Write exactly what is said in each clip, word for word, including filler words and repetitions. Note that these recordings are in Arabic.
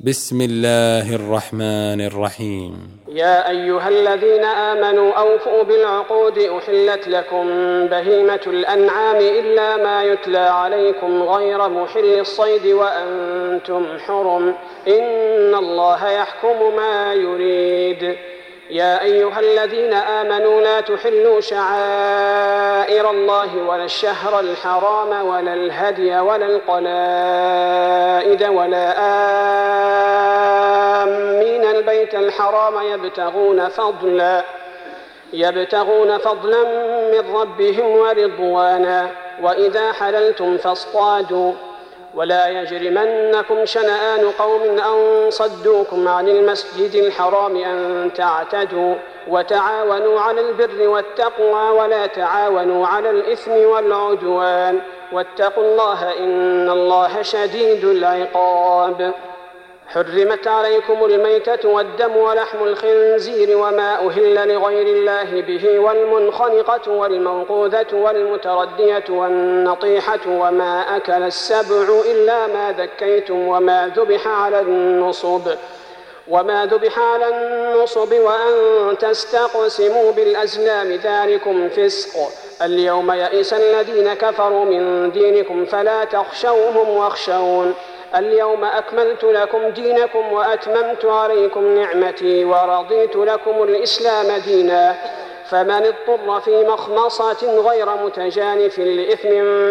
بسم الله الرحمن الرحيم. يا أيها الذين آمنوا أوفوا بالعقود أحلت لكم بهيمة الأنعام إلا ما يتلى عليكم غير محل الصيد وأنتم حرم إن الله يحكم ما يريد. يا أيها الذين آمنوا لا تحلوا شعائر الله ولا الشهر الحرام ولا الهدي ولا القلائد ولا آمين البيت الحرام يبتغون فضلا يبتغون فضلا من ربهم ورضوانا وإذا حللتم فاصطادوا ولا يجرمنكم شنآن قوم أن صدوكم عن المسجد الحرام أن تعتدوا وتعاونوا على البر والتقوى ولا تعاونوا على الإثم والعدوان واتقوا الله إن الله شديد العقاب. حرمت عليكم الميتة والدم ولحم الخنزير وما أهل لغير الله به والمنخنقة والموقوذة والمتردية والنطيحة وما أكل السبع إلا ما ذكيتم وما ذبح على النصب وما ذبح على النصب وأن تستقسموا بالأزلام ذلكم فسق. اليوم يئس الذين كفروا من دينكم فلا تخشوهم واخشون. اليوم أكملت لكم دينكم وأتممت عليكم نعمتي ورضيت لكم الإسلام دينا فمن اضطر في مخمصة غير متجانف لإثم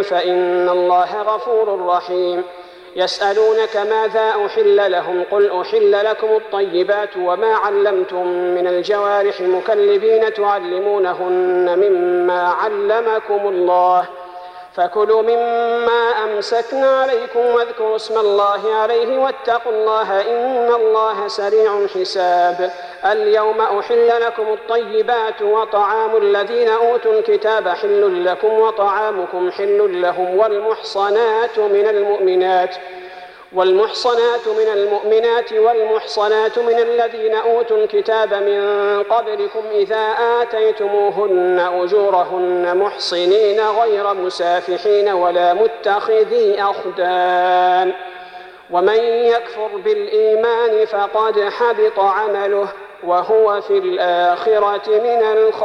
فإن الله غفور رحيم. يسألونك ماذا أحل لهم قل أحل لكم الطيبات وما علمتم من الجوارح مكلبين تعلمونهن مما علمكم الله فكلوا مما أمسكنا عليكم واذكروا اسم الله عليه واتقوا الله إن الله سريع الحساب. اليوم أحل لكم الطيبات وطعام الذين أوتوا الكتاب حل لكم وطعامكم حل لهم والمحصنات من المؤمنات والمحصنات من المؤمنات والمحصنات من الذين أوتوا الكتاب من قبلكم إذا آتيتموهن أجورهن محصنين غير مسافحين ولا متخذي أخدان ومن يكفر بالإيمان فقد حبط عمله وهو في الآخرة من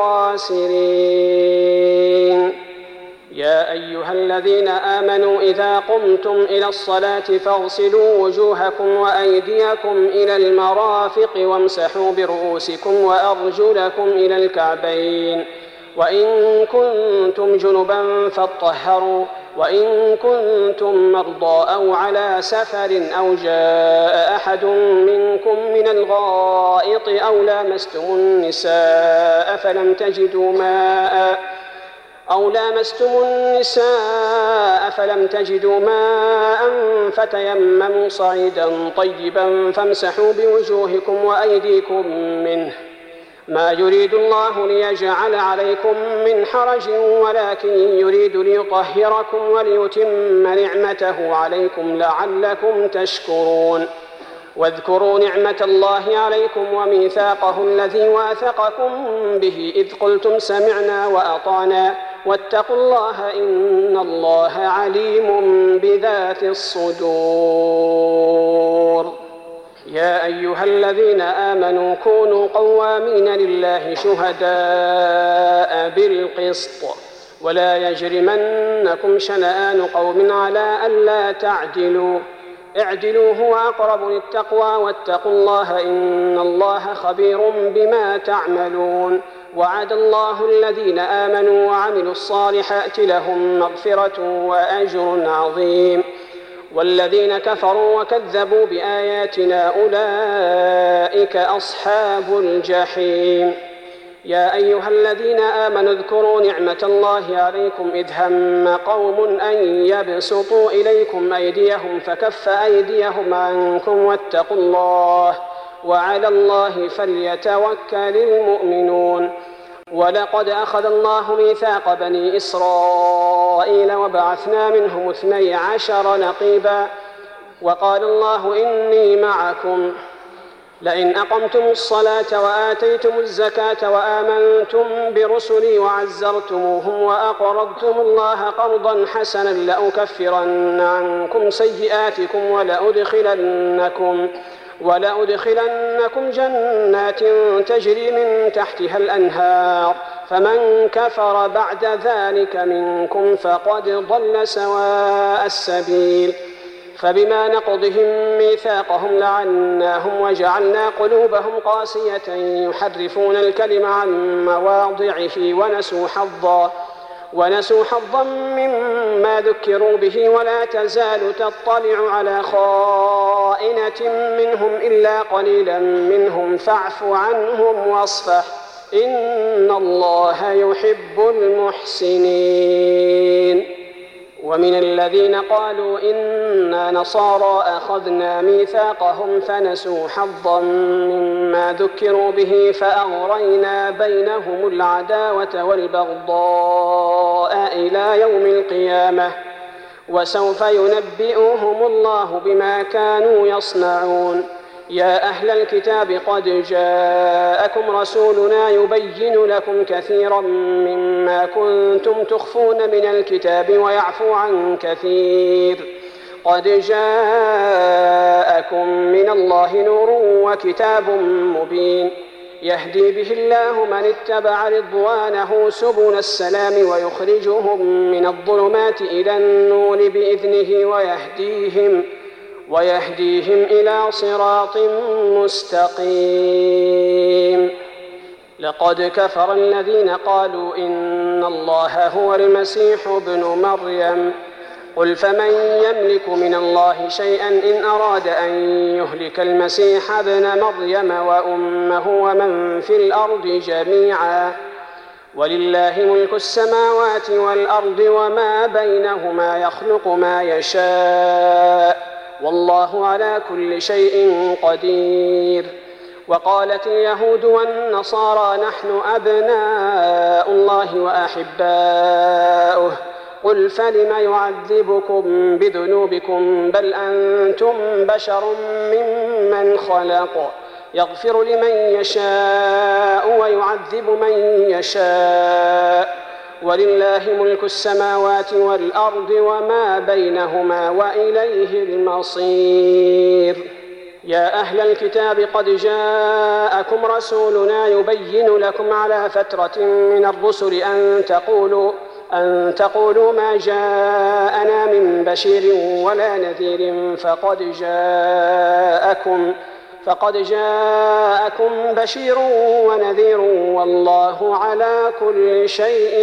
الخاسرين. يا أيها الذين آمنوا إذا قمتم إلى الصلاة فاغسلوا وجوهكم وأيديكم إلى المرافق وامسحوا برؤوسكم وأرجلكم إلى الكعبين وإن كنتم جنبا فاطهروا وإن كنتم مرضى أو على سفر أو جاء أحد منكم من الغائط أو لامستم النساء فلم تجدوا ماء أو لامستم النساء فلم تجدوا ماء فتيمموا صعيدا طيبا فامسحوا بوجوهكم وأيديكم منه ما يريد الله ليجعل عليكم من حرج ولكن يريد ليطهركم وليتم نعمته عليكم لعلكم تشكرون. واذكروا نعمة الله عليكم وميثاقه الذي واثقكم به إذ قلتم سمعنا وأطعنا واتقوا الله إن الله عليم بذات الصدور. يا أيها الذين آمنوا كونوا قوامين لله شهداء بالقسط ولا يجرمنكم شنآن قوم على ألا تعدلوا اعدلوا هو أقرب للتقوى واتقوا الله إن الله خبير بما تعملون. وعد الله الذين آمنوا وعملوا الصالحات لهم مغفرة وأجر عظيم والذين كفروا وكذبوا بآياتنا أولئك أصحاب الجحيم. يا أيها الذين آمنوا اذكروا نعمة الله عليكم إذ هم قوم أن يبسطوا إليكم أيديهم فكف أيديهم عنكم واتقوا الله وعلى الله فليتوكل المؤمنون. ولقد أخذ الله ميثاق بني إسرائيل وبعثنا منهم اثني عشر نقيبا وقال الله إني معكم لئن أقمتم الصلاة وآتيتم الزكاة وآمنتم برسلي وعزرتموهم وأقرضتم الله قرضا حسنا لأكفرن عنكم سيئاتكم ولأدخلنكم ولأدخلنكم جنات تجري من تحتها الأنهار فمن كفر بعد ذلك منكم فقد ضل سواء السبيل. فبما نقضهم ميثاقهم لعناهم وجعلنا قلوبهم قاسية يحرفون الكلم عن مواضعه ونسوا حظا ونسوا حظا مما ذكروا به ولا تزال تطلع على خائنة منهم إلا قليلا منهم فاعف عنهم واصفح إن الله يحب المحسنين. ومن الذين قالوا إنا نصارى أخذنا ميثاقهم فنسوا حظا مما ذكروا به فأغرينا بينهم العداوة والبغضاء إلى يوم القيامة وسوف ينبئهم الله بما كانوا يصنعون. يا أهل الكتاب قد جاءكم رسولنا يبين لكم كثيرا مما كنتم تخفون من الكتاب ويعفو عن كثير قد جاءكم من الله نور وكتاب مبين يهدي به الله من اتبع رضوانه سبل السلام ويخرجهم من الظلمات إلى النور بإذنه ويهديهم ويهديهم إلى صراط مستقيم. لقد كفر الذين قالوا إن الله هو المسيح ابن مريم قل فمن يملك من الله شيئا إن أراد أن يهلك المسيح ابن مريم وأمه ومن في الأرض جميعا ولله ملك السماوات والأرض وما بينهما يخلق ما يشاء والله على كل شيء قدير. وقالت اليهود والنصارى نحن أبناء الله وأحباؤه قل فلم يعذبكم بذنوبكم بل أنتم بشر ممن خلق يغفر لمن يشاء ويعذب من يشاء ولله ملك السماوات والأرض وما بينهما وإليه المصير. يا أهل الكتاب قد جاءكم رسولنا يبين لكم على فترة من الرسل أن تقولوا أن تقولوا ما جاءنا من بشير ولا نذير فقد جاءكم فقد جاءكم بشير ونذير والله على كل شيء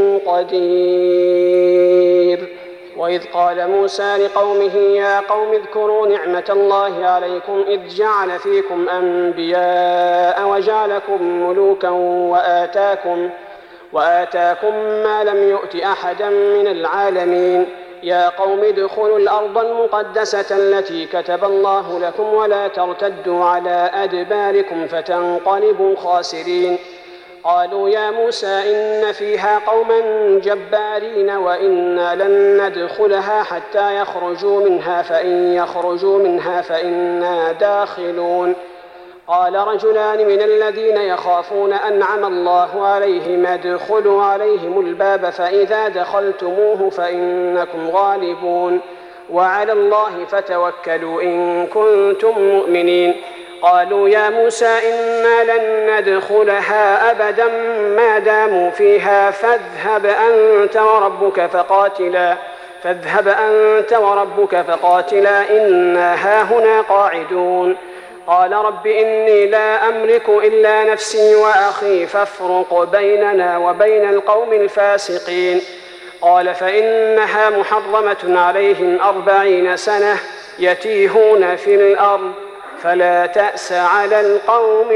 قدير. وإذ قال موسى لقومه يا قوم اذكروا نعمة الله عليكم إذ جعل فيكم أنبياء وجعلكم ملوكا وآتاكم, وآتاكم ما لم يؤت أحدا من العالمين. يا قوم ادخلوا الأرض المقدسة التي كتب الله لكم ولا ترتدوا على أدباركم فتنقلبوا خاسرين. قالوا يا موسى إن فيها قوما جبارين وإنا لن ندخلها حتى يخرجوا منها فإن يخرجوا منها فإنا داخلون. قال رجلان من الذين يخافون أنعم الله عليهم ادخلوا عليهم الباب فإذا دخلتموه فإنكم غالبون وعلى الله فتوكلوا إن كنتم مؤمنين. قالوا يا موسى إنا لن ندخلها أبدا ما داموا فيها فاذهب أنت وربك فقاتلا فاذهب أنت وربك فقاتلا إنا هاهنا قاعدون. قال رب إني لا أملك إلا نفسي وأخي فافرق بيننا وبين القوم الفاسقين. قال فإنها محرمة عليهم أربعين سنة يتيهون في الأرض فلا تأس على القوم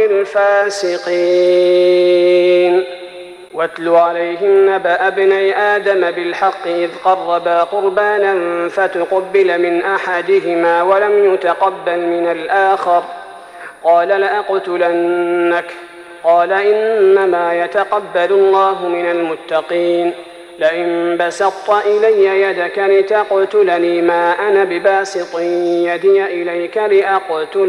الفاسقين. واتل عليهم نبأ ابني آدم بالحق إذ قربا قربانا فتقبل من أحدهما ولم يتقبل من الآخر قال لأقتلنك قال إنما يتقبل الله من المتقين. لئن بسطت إلي يدك لتقتلني ما أنا بباسط يدي إليك لأقتلك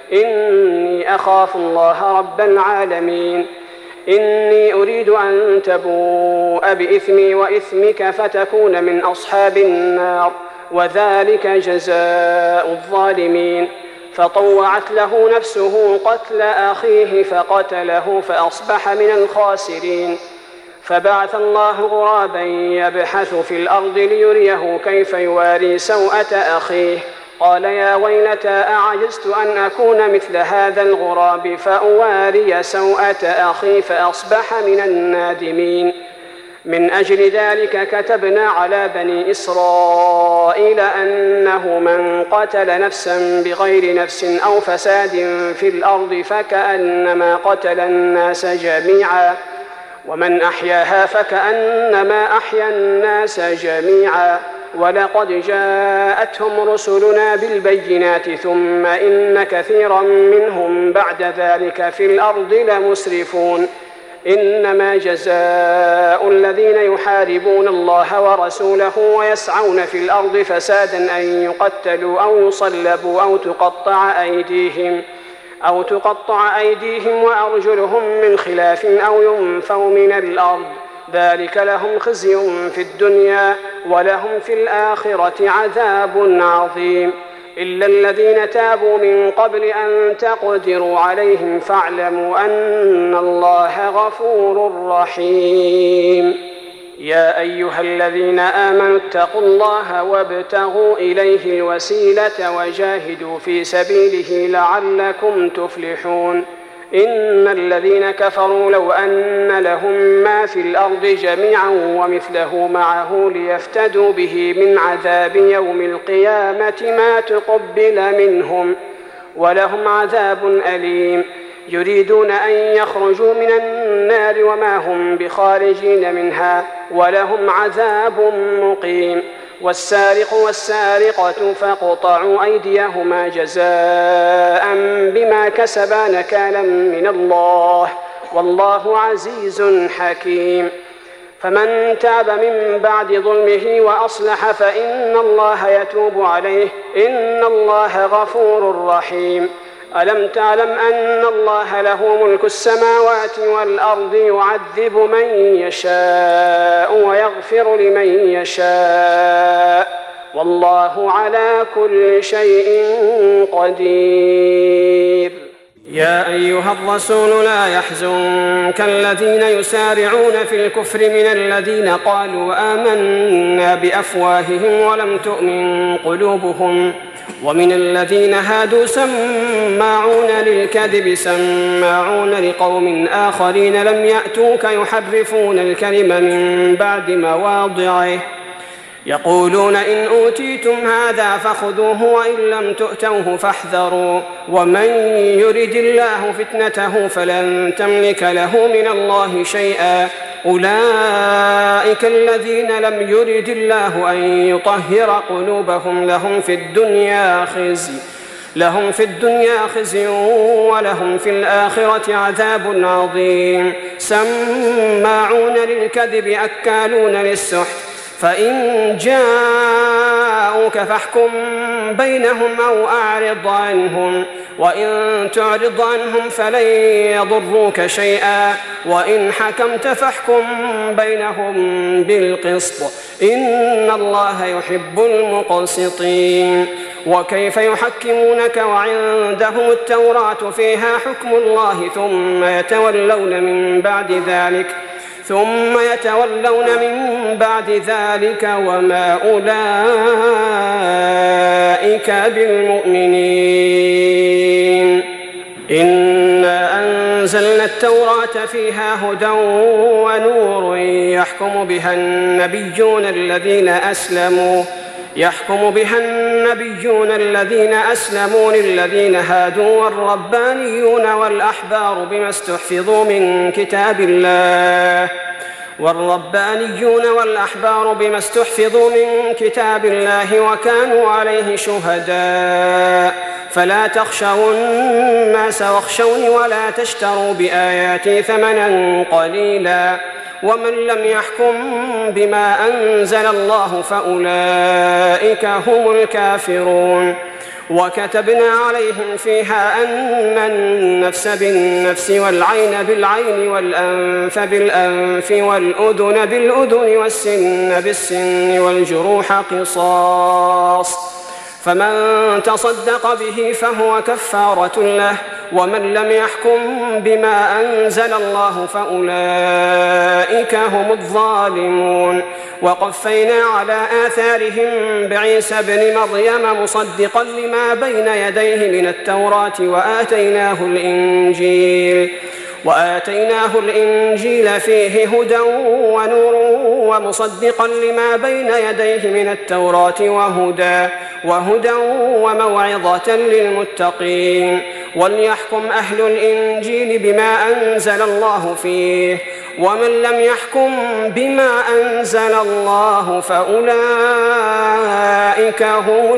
إني أخاف الله رب العالمين إني أريد أن تبوء بإثمي وإثمك فتكون من أصحاب النار وذلك جزاء الظالمين. فطوعت له نفسه قتل أخيه فقتله فأصبح من الخاسرين. فبعث الله غرابا يبحث في الأرض ليريه كيف يواري سوءة أخيه قال يا ويلتى أعجزت أن أكون مثل هذا الغراب فأواري سوءة أخي فأصبح من النادمين. من أجل ذلك كتبنا على بني إسرائيل أنه من قتل نفسا بغير نفس أو فساد في الأرض فكأنما قتل الناس جميعا ومن أحياها فكأنما أحيا الناس جميعا. ولقد جاءتهم رسلنا بالبينات ثم إن كثيرا منهم بعد ذلك في الأرض لمسرفون. إنما جزاء الذين يحاربون الله ورسوله ويسعون في الأرض فسادا أن يقتلوا أو يصلبوا أو تقطع أيديهم أو تقطع أيديهم وأرجلهم من خلاف أو ينفوا من الأرض ذلك لهم خزي في الدنيا ولهم في الآخرة عذاب عظيم. إلا الذين تابوا من قبل أن تقدروا عليهم فاعلموا أن الله غفور رحيم. يا أيها الذين آمنوا اتقوا الله وابتغوا إليه الوسيلة وجاهدوا في سبيله لعلكم تفلحون. إن الذين كفروا لو أن لهم ما في الأرض جميعا ومثله معه ليفتدوا به من عذاب يوم القيامة ما تقبل منهم ولهم عذاب أليم. يريدون أن يخرجوا من النار وما هم بخارجين منها ولهم عذاب مقيم. والسارق والسارقة فاقطعوا أيديهما جزاء بما كسبا نكالا من الله والله عزيز حكيم. فمن تاب من بعد ظلمه وأصلح فإن الله يتوب عليه إن الله غفور رحيم. ألم تعلم أن الله له ملك السماوات والأرض يعذب من يشاء ويغفر لمن يشاء والله على كل شيء قدير. يا أيها الرسول لا يحزنك الذين يسارعون في الكفر من الذين قالوا آمنا بأفواههم ولم تؤمن قلوبهم ومن الذين هادوا سماعون للكذب سماعون لقوم آخرين لم يأتوك يحرفون الكلم من بعد مواضعه يقولون إن أوتيتم هذا فخذوه وإن لم تؤتوه فاحذروا ومن يرد الله فتنته فلن تملك له من الله شيئا أولئك الذين لم يرد الله أن يطهر قلوبهم لهم في الدنيا خزي لهم في الدنيا خزي ولهم في الآخرة عذاب عظيم. سماعون للكذب أكالون للسحت فإن جاءوك فاحكم بينهم أو أعرض عنهم وإن تعرض عنهم فلن يضروك شيئا وإن حكمت فاحكم بينهم بالقسط إن الله يحب المقسطين. وكيف يحكمونك وعندهم التوراة فيها حكم الله ثم يتولون من بعد ذلك ثم يتولون من بعد ذلك وما أولئك بالمؤمنين. إنا أنزلنا التوراة فيها هدى ونور يحكم بها النبيون الذين أسلموا يحكم بها النبيون الذين أسلموا للذين هادوا والربانيون والأحبار بما استحفظوا من كتاب الله والربانيون والأحبار بما استحفظوا من كتاب الله وكانوا عليه شهداء فلا تخشوا الناس واخشوني ولا تشتروا بآياتي ثمنا قليلا ومن لم يحكم بما أنزل الله فأولئك هم الكافرون. وكتبنا عليهم فيها أن النفس بالنفس والعين بالعين والأنف بالأنف والأذن بالأذن والسن بالسن والجروح قصاص، فمن تصدق به فهو كفارة له، ومن لم يحكم بما أنزل الله فأولئك هم الظالمون. وقفينا على آثارهم بعيسى ابن مريم مصدقا لما بين يديه من التوراة وآتيناه الإنجيل وآتيناه الإنجيل فيه هدى ونور ومصدقا لما بين يديه من التوراة وهدى وهدى وموعظة للمتقين. وليحكم أهل الإنجيل بما أنزل الله فيه، ومن لم يحكم بما أنزل الله فأولئك هم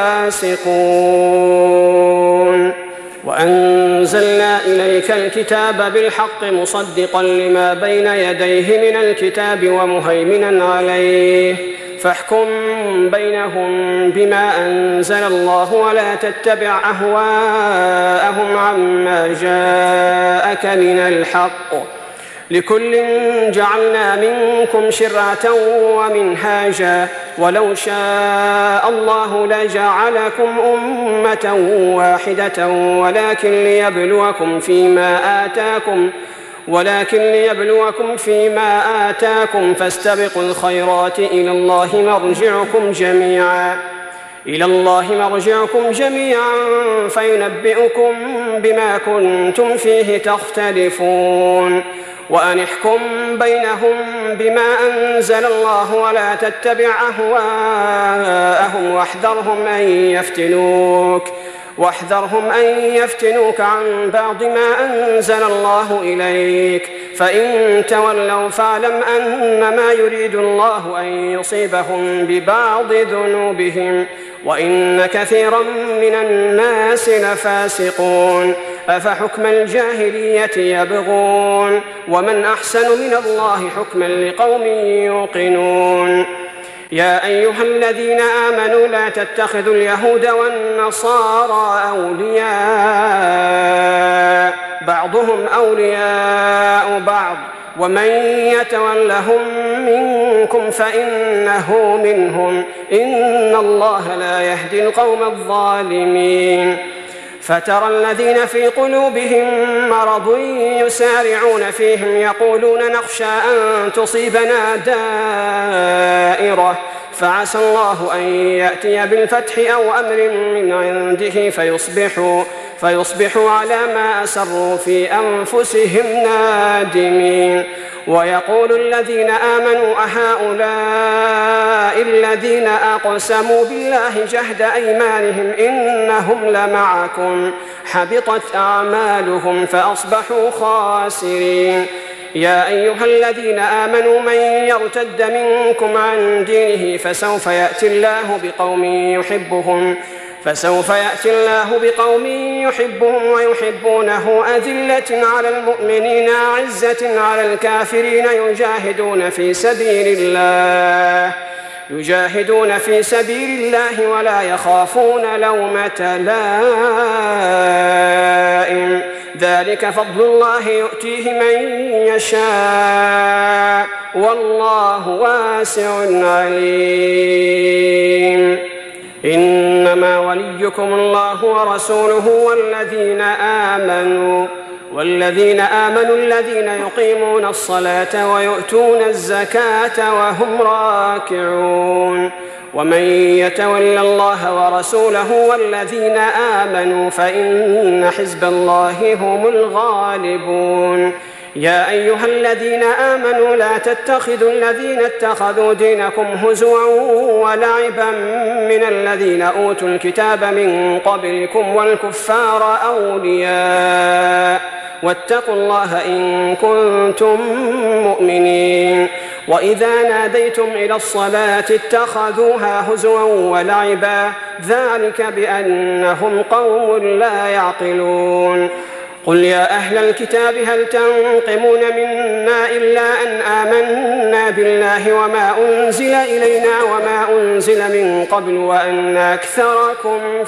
الفاسقون. وأنزلنا إليك الكتاب بالحق مصدقا لما بين يديه من الكتاب ومهيمنا عليه، فاحكم بينهم بما أنزل الله ولا تتبع أهواءهم عما جاءك من الحق، لكل جعلنا منكم شرعة ومنهاجا، ولو شاء الله لجعلكم أمة واحدة ولكن ليبلوكم فيما آتاكم ولكن ليبلوكم فيما آتاكم فاستبقوا الخيرات إلى الله مرجعكم جميعا إلى الله مرجعكم جميعا فينبئكم بما كنتم فيه تختلفون. وأن احكم بينهم بما أنزل الله ولا تتبع أهواءهم واحذرهم أن يفتنوك واحذرهم أن يفتنوك عن بعض ما أنزل الله إليك، فإن تولوا فاعلم أنما يريد الله أن يصيبهم ببعض ذنوبهم وإن كثيرا من الناس لفاسقون. أفحكم الجاهلية يبغون ومن أحسن من الله حكما لقوم يوقنون. يا أيها الذين آمنوا لا تتخذوا اليهود والنصارى أولياء بعضهم أولياء بعض ومن يتولهم منكم فإنه منهم إن الله لا يهدي القوم الظالمين. فترى الذين في قلوبهم مرض يسارعون فيهم يقولون نخشى أن تصيبنا دائرة فعسى الله أن يأتي بالفتح أو أمر من عنده فيصبحوا, فيصبحوا على ما أسروا في أنفسهم نادمين. ويقول الذين آمنوا أهؤلاء الذين أقسموا بالله جهد أيمانهم إنهم لمعكم حبطت أعمالهم فأصبحوا خاسرين. يا أيها الذين آمنوا من يرتد منكم عن دينه فسوف يأتي الله بقوم يحبهم فسوف يأتي الله بقوم يحبهم ويحبونه أذلة على المؤمنين أعزة على الكافرين يجاهدون في سبيل الله يجاهدون في سبيل الله ولا يخافون لومة لائم ذلك فضل الله يؤتيه من يشاء والله واسع عليم. إنما وليكم الله ورسوله والذين آمنوا والذين آمنوا الذين يقيمون الصلاة ويؤتون الزكاة وهم راكعون. ومن يتول الله ورسوله والذين آمنوا فإن حزب الله هم الغالبون. يا أيها الذين آمنوا لا تتخذوا الذين اتخذوا دينكم هزوا ولعبا من الذين أوتوا الكتاب من قبلكم والكفار أولياء واتقوا الله إن كنتم مؤمنين. وإذا ناديتم إلى الصلاة اتخذوها هزوا ولعبا ذلك بأنهم قوم لا يعقلون. قل يا أهل الكتاب هل تنقمون منا إلا أن آمنا بالله وما أنزل إلينا وما أنزل من قبل وأن أكثركم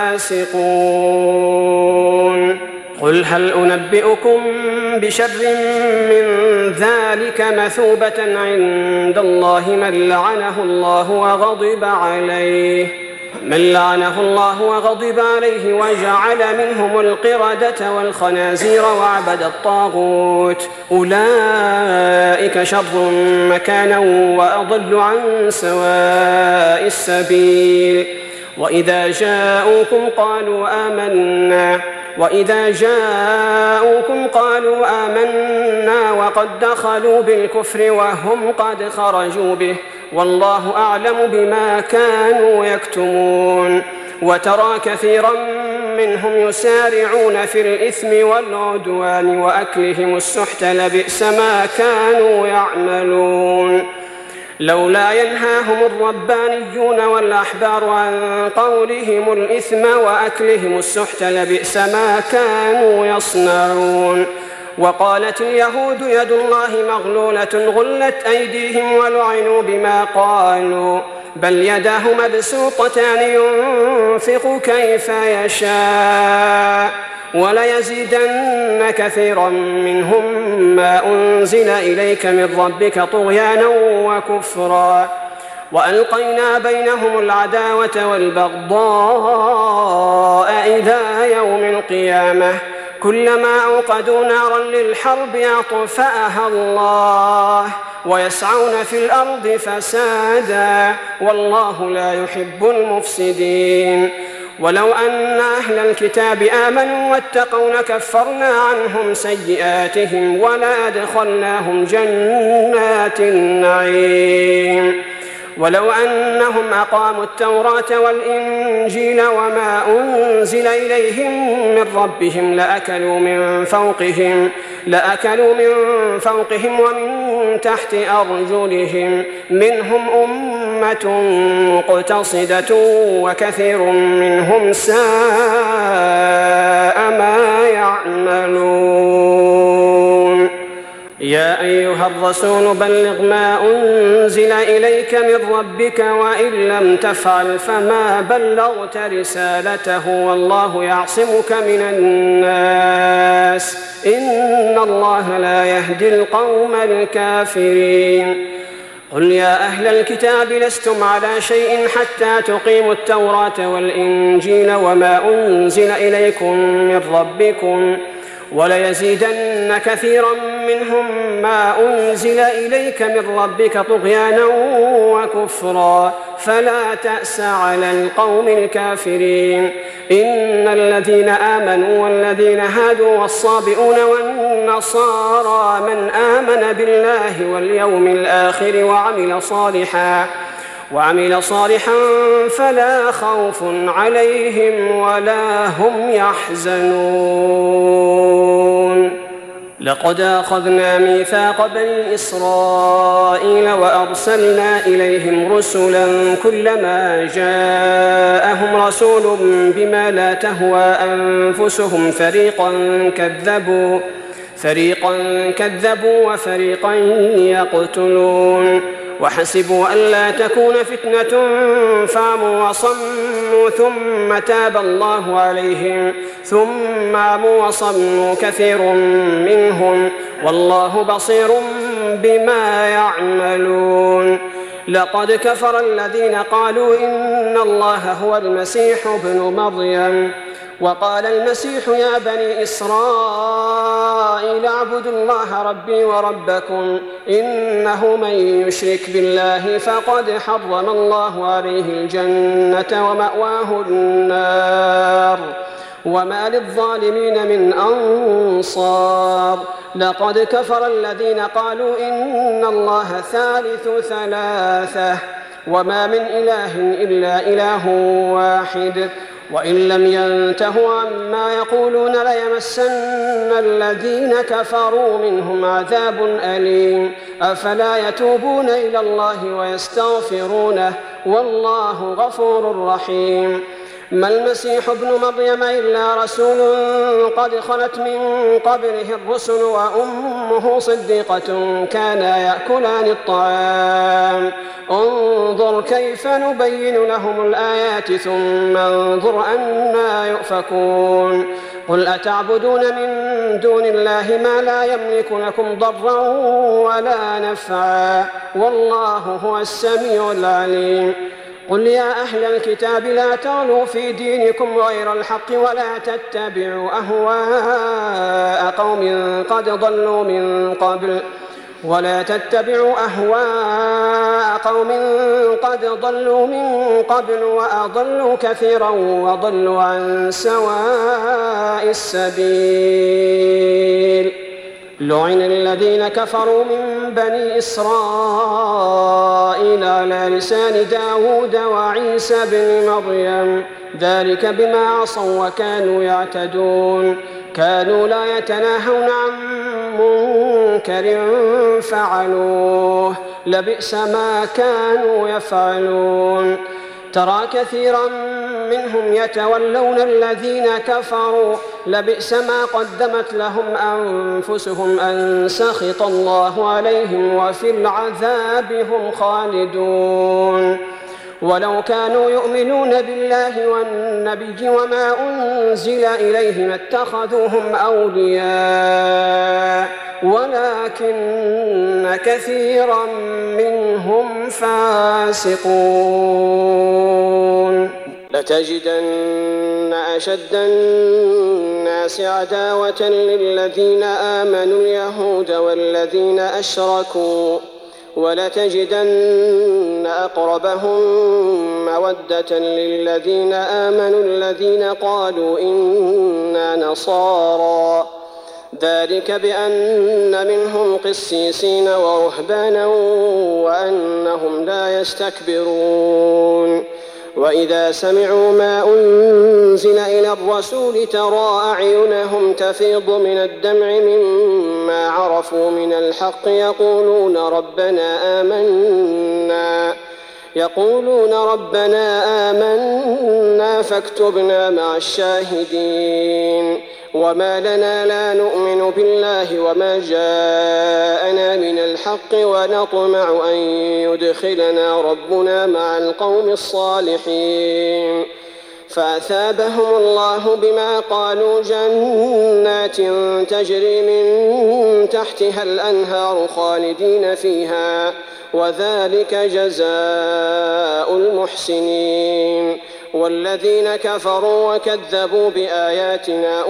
فاسقون قل هل أنبئكم بشر من ذلك مثوبة عند الله من لعنه الله وغضب عليه من لعنه الله وغضب عليه وجعل منهم القردة والخنازير وعبد الطاغوت أولئك شر مكانا وأضل عن سواء السبيل وإذا جاءوكم قالوا آمنا وإذا جاءوكم قالوا آمنا وقد دخلوا بالكفر وهم قد خرجوا به والله أعلم بما كانوا يكتمون وترى كثيرا منهم يسارعون في الإثم والعدوان وأكلهم السحت لبئس ما كانوا يعملون لولا ينهاهم الربانيون والأحبار عن قولهم الإثم وأكلهم السحت لبئس ما كانوا يصنعون وقالت اليهود يد الله مغلولة غلت أيديهم ولعنوا بما قالوا بل يداه مبسوطتان ينفق كيف يشاء وليزيدن كثيرا منهم ما أنزل إليك من ربك طغيانا وكفرا وألقينا بينهم العداوة والبغضاء إلى يوم القيامة كلما أوقدوا نارا للحرب أطفأها الله ويسعون في الأرض فسادا والله لا يحب المفسدين ولو أن أهل الكتاب آمنوا واتقوا لكفرنا عنهم سيئاتهم ولأدخلناهم جنات النعيم ولو أنهم أقاموا التوراة والإنجيل وما أنزل إليهم من ربهم لأكلوا من فوقهم لأكلوا من فوقهم ومن تحت أرجلهم منهم أمة مقتصدة وكثير منهم ساء ما يعملون يا أيها الرسول بلغ ما أنزل إليك من ربك وإن لم تفعل فما بلغت رسالته والله يعصمك من الناس إن الله لا يهدي القوم الكافرين قل يا أهل الكتاب لستم على شيء حتى تقيموا التوراة والإنجيل وما أنزل إليكم من ربكم وليزيدن كثيرا منهم ما أنزل إليك من ربك طغيانا وكفرا فلا تأس على القوم الكافرين إن الذين آمنوا والذين هادوا والصابئون والنصارى من آمن بالله واليوم الآخر وعمل صالحا وعمل صالحا فلا خوف عليهم ولا هم يحزنون لقد أخذنا ميثاق بني إسرائيل وأرسلنا إليهم رسلا كلما جاءهم رسول بما لا تهوى أنفسهم فريقا كذبوا فريقا كذبوا وفريقا يقتلون وحسبوا ألا تكون فتنة فعموا وصموا ثم تاب الله عليهم ثم عموا وصموا كثير منهم والله بصير بما يعملون لقد كفر الذين قالوا إن الله هو المسيح ابن مريم وقال المسيح يا بني إسرائيل اعبدوا الله ربي وربكم إنه من يشرك بالله فقد حرم الله عليه الجنة ومأواه النار وما للظالمين من أنصار لقد كفر الذين قالوا إن الله ثالث ثلاثة وما من إله إلا إله واحد وإن لم ينتهوا عما يقولون ليمسن الذين كفروا منهم عذاب أليم أفلا يتوبون إلى الله ويستغفرونه والله غفور رحيم ما المسيح ابن مريم إلا رسول قد خلت من قبله الرسل وأمه صديقة كانا يأكلان الطعام انظر كيف نبين لهم الآيات ثم انظر أنى يؤفكون قل أتعبدون من دون الله ما لا يملك لكم ضرا ولا نفعا والله هو السميع العليم قل يا أهل الكتاب لا تغلوا في دينكم غير الحق ولا تتبعوا أهواء قوم قد ضلوا من قبل ولا تتبعوا أهواء قوم قد ضلوا من قبل وأضلوا كثيرا وضلوا عن سواء السبيل لعن الذين كفروا من بني إسرائيل على لسان داود وعيسى بن مريم ذلك بما عصوا وكانوا يعتدون كانوا لا يتناهون عن منكر فعلوه لبئس ما كانوا يفعلون ترى كثيرا منهم يتولون الذين كفروا لبئس ما قدمت لهم أنفسهم أن سخط الله عليهم وفي العذاب هم خالدون ولو كانوا يؤمنون بالله والنبي وما أنزل إليه ما اتخذوهم أولياء ولكن كثيرا منهم فاسقون لتجدن أشد الناس عداوة للذين آمنوا اليهود والذين أشركوا ولتجدن أقربهم مودة للذين آمنوا الذين قالوا إنا نصارى ذلك بأن منهم قسيسين ورهبانا وأنهم لا يستكبرون وإذا سمعوا ما أنزل إلى الرسول ترى أعينهم تفيض من الدمع مما عرفوا من الحق يقولون ربنا آمنا يقولون ربنا آمنا فاكتبنا مع الشاهدين وما لنا لا نؤمن بالله وما جاءنا من الحق ونطمع أن يدخلنا ربنا مع القوم الصالحين فأثابهم الله بما قالوا جنات تجري من تحتها الأنهار خالدين فيها وذلك جزاء المحسنين والذين كفروا وكذبوا بآياتنا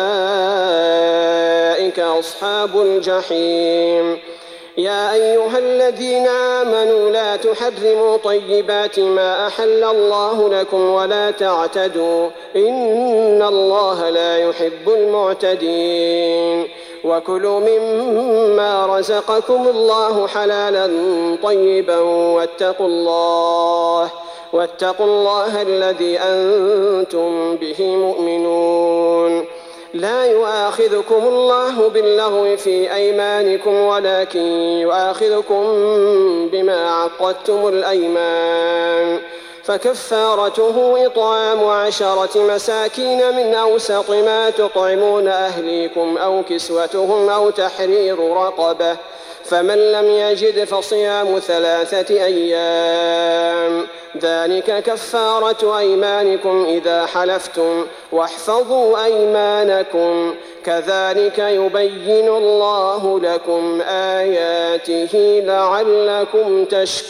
أولئك أصحاب الجحيم يا أيها الذين آمنوا لا تحرموا طيبات ما أحل الله لكم ولا تعتدوا إن الله لا يحب المعتدين وكلوا مما رزقكم الله حلالا طيبا واتقوا الله واتقوا الله الذي أنتم به مؤمنون لا يؤاخذكم الله باللغو في أيمانكم ولكن يؤاخذكم بما عقدتم الأيمان فكفارته إطعام عشرة مساكين من أوسط ما تطعمون أهليكم أو كسوتهم أو تحرير رقبة فمن لم يجد فصيام ثلاثة أيام ذلك كفارة أيمانكم إذا حلفتم واحفظوا أيمانكم كذلك يبين الله لكم آياته لعلكم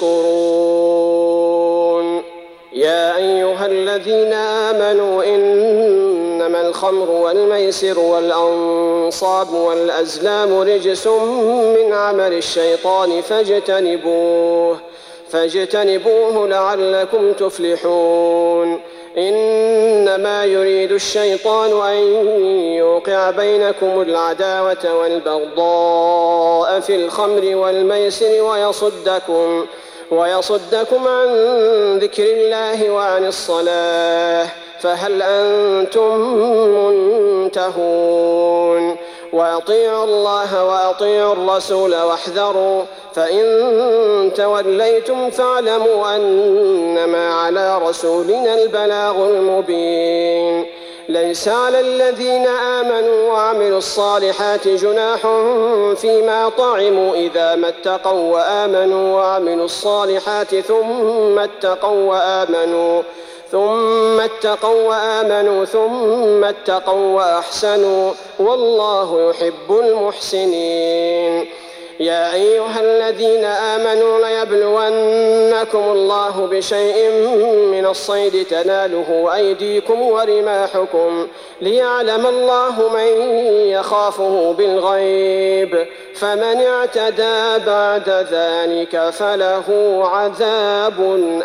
تشكرون يا أيها الذين آمنوا إنما الخمر والميسر والأنصاب والأزلام رجس من عمل الشيطان فاجتنبوه فاجتنبوه لعلكم تفلحون إنما يريد الشيطان أن يوقع بينكم العداوة والبغضاء في الخمر والميسر ويصدكم ويصدكم عن ذكر الله وعن الصلاة فهل أنتم منتهون وأطيعوا الله وأطيعوا الرسول واحذروا، فإن توليتم فاعلموا أنما على رسولنا البلاغ المبين. ليس على الذين آمنوا وعملوا الصالحات جناح فيما طعموا إذا ما اتقوا وآمنوا وعملوا الصالحات ثم اتقوا وآمنوا ثم اتقوا وآمنوا ثم اتقوا وأحسنوا والله يحب المحسنين. يا أيها الذين آمنوا ليبلونكم الله بشيء من الصيد تناله أيديكم ورماحكم ليعلم الله من يخافه بالغيب، فمن اعتدى بعد ذلك فله عذاب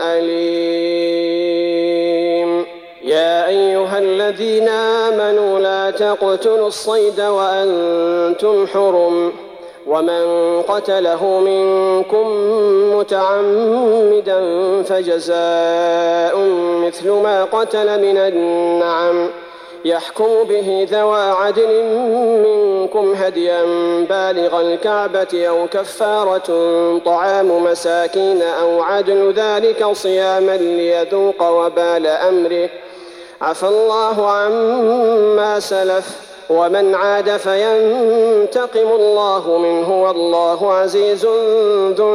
أليم. يا أيها الذين آمنوا لا تقتلوا الصيد وأنتم حرم، ومن قتله منكم متعمدا فجزاء مثل ما قتل من النعم يحكم به ذوى عدل منكم هديا بالغ الكعبة أو كفارة طعام مساكين أو عدل ذلك صياما ليذوق وبال أمره، عفى الله عما سلف، ومن عاد فينتقم الله منه والله عزيز ذو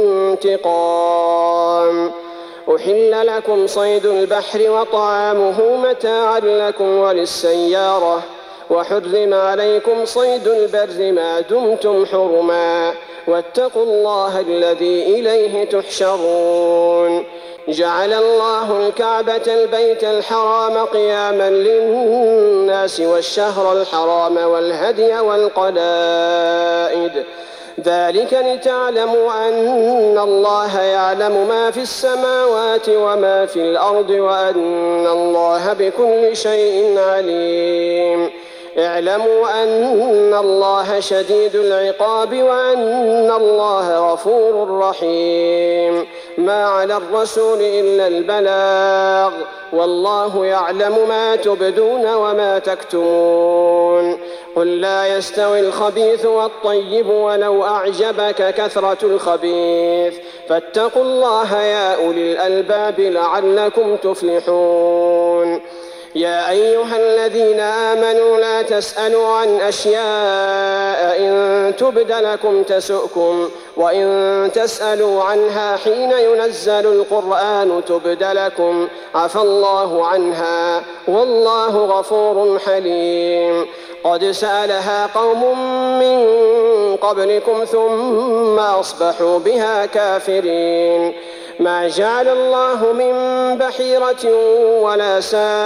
انتقام. أحل لكم صيد البحر وطعامه متاعا لكم وللسيارة، وحرم عليكم صيد البر ما دمتم حرما، واتقوا الله الذي إليه تحشرون. جعل الله الكعبة البيت الحرام قياما للناس والشهر الحرام والهدي والقلائد، ذلك لتعلموا أن الله يعلم ما في السماوات وما في الأرض وأن الله بكل شيء عليم. اعلموا أن الله شديد العقاب وأن الله غفور رحيم. ما على الرسول إلا البلاغ، والله يعلم ما تبدون وما تكتمون. قل لا يستوي الخبيث والطيب ولو أعجبك كثرة الخبيث، فاتقوا الله يا أولي الألباب لعلكم تفلحون. يا أيها الذين آمنوا لا تسألوا عن أشياء إن تبد لكم تسؤكم، وإن تسألوا عنها حين ينزل القرآن تبد لكم عفى الله عنها والله غفور حليم. قد سألها قوم من قبلكم ثم أصبحوا بها كافرين. ما جعل الله من بحيرة ولا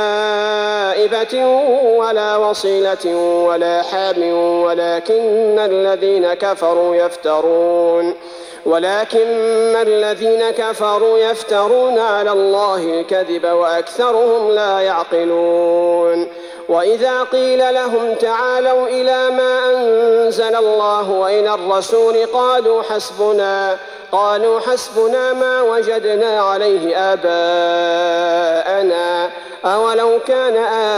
سائبة ولا وصيلة ولا حام ولكن الذين كفروا يفترون ولكن الذين كفروا يفترون على الله الكذب وأكثرهم لا يعقلون. وإذا قيل لهم تعالوا إلى ما أنزل الله وإلى الرسول قالوا حسبنا قالوا حسبنا ما وجدنا عليه آباءنا أولو كان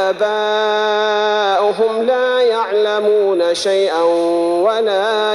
آباؤهم لا يعلمون شيئا ولا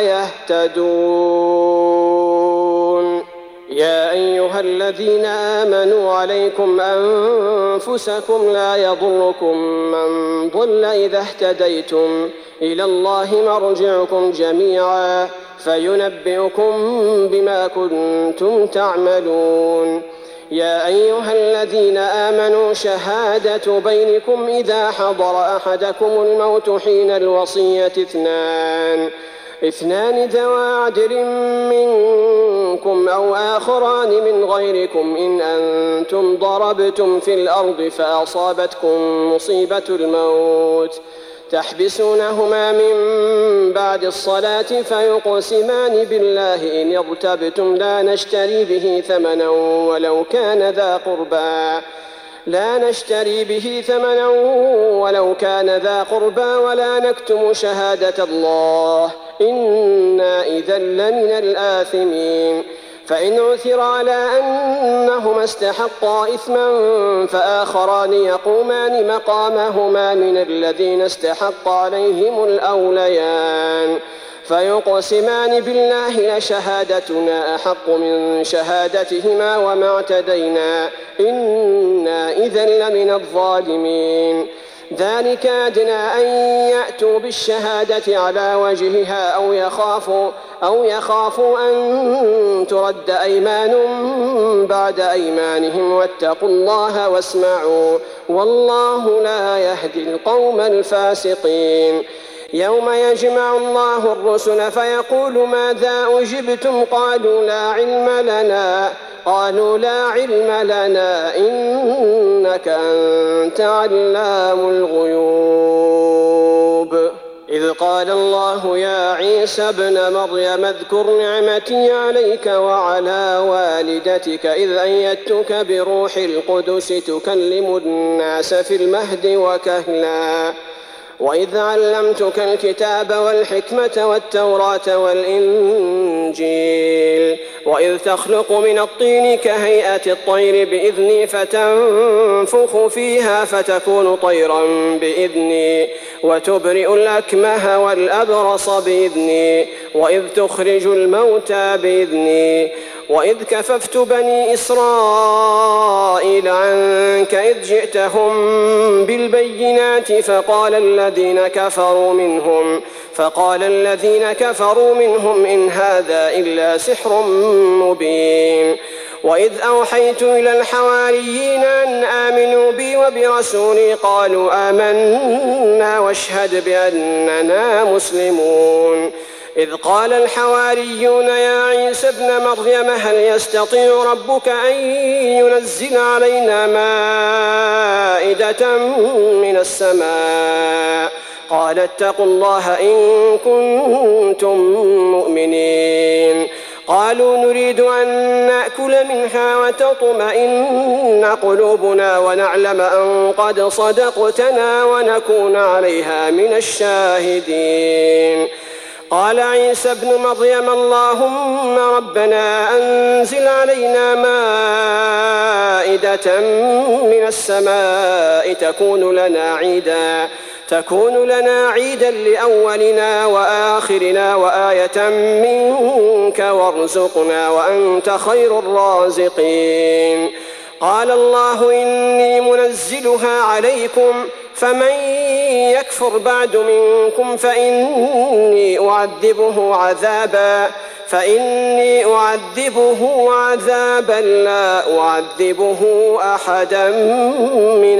يهتدون. يا أيها الذين آمنوا عليكم أنفسكم لا يضركم من ضل إذا اهتديتم، إلى الله مرجعكم جميعا فينبئكم بما كنتم تعملون. يا أيها الذين آمنوا شهادة بينكم إذا حضر أحدكم الموت حين الوصية اثنان اثنان ذوى عدل منكم أو آخران من غيركم إن أنتم ضربتم في الأرض فأصابتكم مصيبة الموت تحبسونهما من بعد الصلاة فيقسمان بالله إن ارتبتم لا نشتري به ثمنا ولو كان ذا قربى لا نشتري به ثمنا ولو كان ذا قربى ولا نكتم شهادة الله إنا إذا لمن الآثمين. فإن عثر على أنهما استحقا إثما فآخران يقومان مقامهما من الذين استحق عليهم الأوليان فيقسمان بالله لشهادتنا أحق من شهادتهما وما اعتدينا إنا إذا لمن الظالمين. ذلك أدنى أن يأتوا بالشهادة على وجهها أو يخافوا أو يخافوا أن ترد أيمان بعد أيمانهم واتقوا الله واسمعوا والله لا يهدي القوم الفاسقين. يوم يجمع الله الرسل فيقول ماذا أجبتم قالوا لا علم لنا قالوا لا علم لنا إنك أنت علام الغيوب. إذ قال الله يا عيسى ابن مريم اذكر نعمتي عليك وعلى والدتك إذ أيدتك بروح القدس تكلم الناس في المهد وكهلا وإذ علمتك الكتاب والحكمة والتوراة والإنجيل وإذ تخلق من الطين كهيئة الطير بإذني فتنفخ فيها فتكون طيرا بإذني وتبرئ الأكمه والأبرص بإذني وإذ تخرج الموتى بإذني وإذ كففت بني إسرائيل عنك إذ جئتهم بالبينات فقال الذين كفروا منهم فقال الذين كفروا منهم إن هذا إلا سحر مبين. وإذ أوحيت إلى الحواريين أن آمنوا بي وبرسولي قالوا آمنا واشهد بأننا مسلمون. إذ قال الحواريون يا عيسى ابن مريم هل يستطيع ربك أن ينزل علينا مائدة من السماء قال اتقوا الله إن كنتم مؤمنين. قالوا نريد أن نأكل منها وتطمئن قلوبنا ونعلم أن قد صدقتنا ونكون عليها من الشاهدين. قال عيسى ابن مريم اللهم ربنا أنزل علينا مائدة من السماء تكون لنا عيدا تكون لنا عيدا لأولنا وآخرنا وآية منك وارزقنا وأنت خير الرازقين. قال الله إني منزلها عليكم فمن يكفر بعد منكم فإني أعذبه عذابا فإني أعذبه عذابا لا أعذبه أحدا من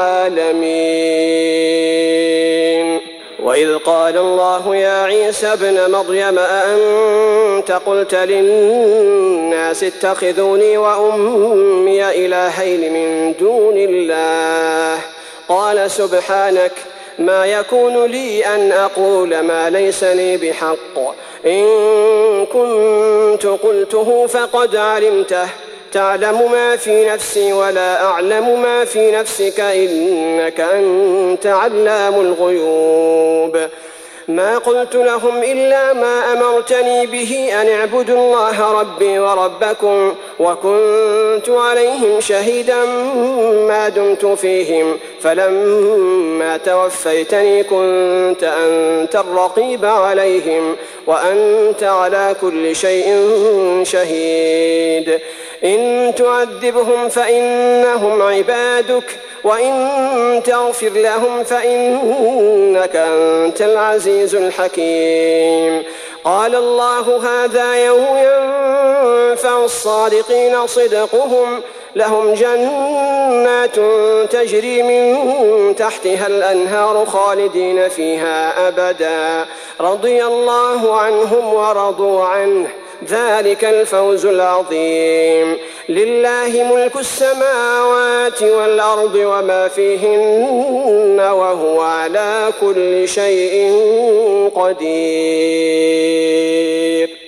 العالمين. وإذ قال الله يا عيسى ابن مريم أأنت قلت للناس اتخذوني وأمي إلهين من دون الله قال سبحانك ما يكون لي أن أقول ما ليس لي بحق إن كنت قلته فقد علمته تعلم ما في نفسي ولا أعلم ما في نفسك إنك أنت علام الغيوب. ما قلت لهم إلا ما أمرتني به أن اعبدوا الله ربي وربكم وكنت عليهم شهيدا ما دمت فيهم فلما توفيتني كنت أنت الرقيب عليهم وأنت على كل شيء شهيد. إن تعذبهم فإنهم عبادك وإن تغفر لهم فإنك أنت العزيز الحكيم. قال الله هذا يوم ينفع الصادقين صدقهم لهم جنات تجري من تحتها الأنهار خالدين فيها أبدا رضي الله عنهم ورضوا عنه ذلك الفوز العظيم. لله ملك السماوات والأرض وما فيهن وهو على كل شيء قدير.